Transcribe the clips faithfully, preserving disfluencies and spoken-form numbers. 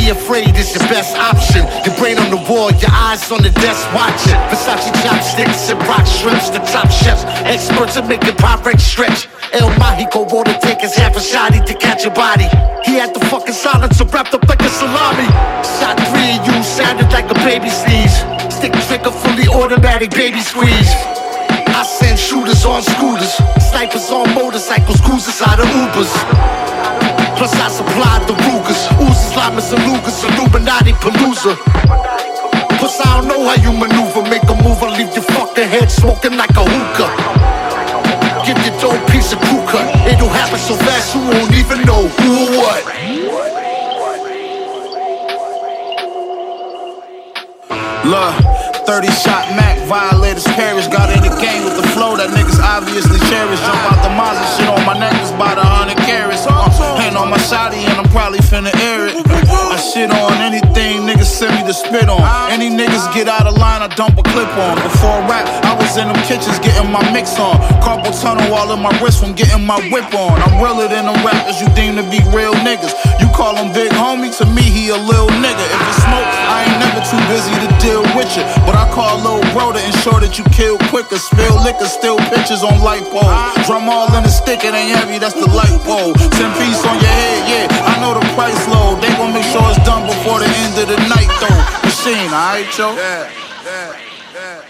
be afraid is your best option. Your brain on the wall, your eyes on the desk watching. Versace chopsticks and rock shrimps, the top chefs, experts at making Pyrex stretch. El Mágico water takers, half a shotty to catch your body. He had the fucking silencer wrapped up like a salami. Shot three of you, sounded like a baby sneeze. Stick trigger, fully automatic baby squeeze. I send shooters on scooters, snipers on motorcycles, cruisers out of Ubers. Plus I supplied the Rugers, Uzis, Llamas and Lugers, Illuminati Palooza. Plus I don't know how you maneuver, make a move or leave your fucking head smoking like a hookah. Give your dope piece of crew cut, it'll happen so fast you won't even know who or what. Look, thirty shot Mac, violators perish. Got in the game with the flow that niggas obviously cherish. Jump out the Mazda, shit on my necklace, about a hundred carats. Uh, hand on my shotty and I'm probably finna air it. I shit on anything niggas send me to spit on. Any niggas get out of line, I dump a clip on. Before rap, I was in them kitchens getting my mix on. Carpal tunnel all in my wrist from getting my whip on. I'm realer than them rappers you deem to be real niggas. You call him big homie, to me he a lil nigga. If it's smoke, I ain't never too busy to deal with you. But I call lil bro to ensure that you kill quicker. Spill liquor, still pictures on light pole. Drum all in the stick, it ain't heavy, that's the light pole. Ten piece on your head, yeah, I know the price low. They gon' make sure it's done before the end of the night though. Machine, alright, yo? Yeah, yeah, yeah.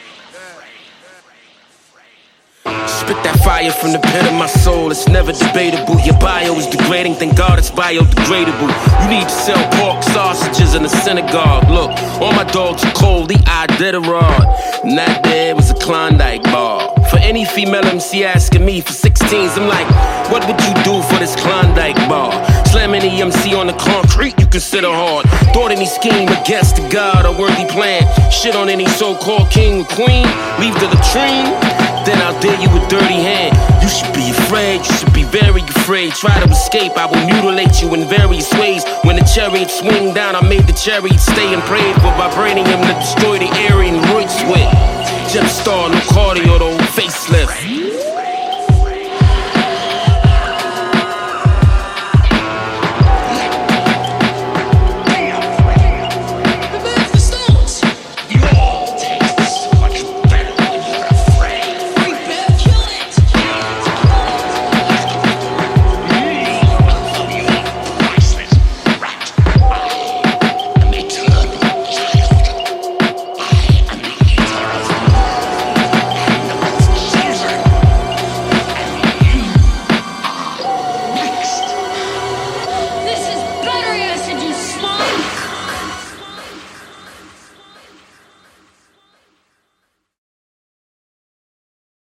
Spit that fire from the pit of my soul, it's never debatable. Your bio is degrading, thank God it's biodegradable. You need to sell pork sausages in a synagogue. Look, all my dogs are cold, the Iditarod. And that there was a Klondike bar. For any female M C asking me for sixteens, I'm like, what would you do for this Klondike bar? Slam any M C on the concrete, you consider hard. Thought any scheme against the God, a worthy plan. Shit on any so-called king or queen, leave the latrine. Then I'll dare you with dirty hand. You should be afraid, you should be very afraid. Try to escape, I will mutilate you in various ways. When the chariot swing down, I made the chariot stay and prayed for vibranium to destroy the area and Royce with. Jet star, no cardio, though, facelift.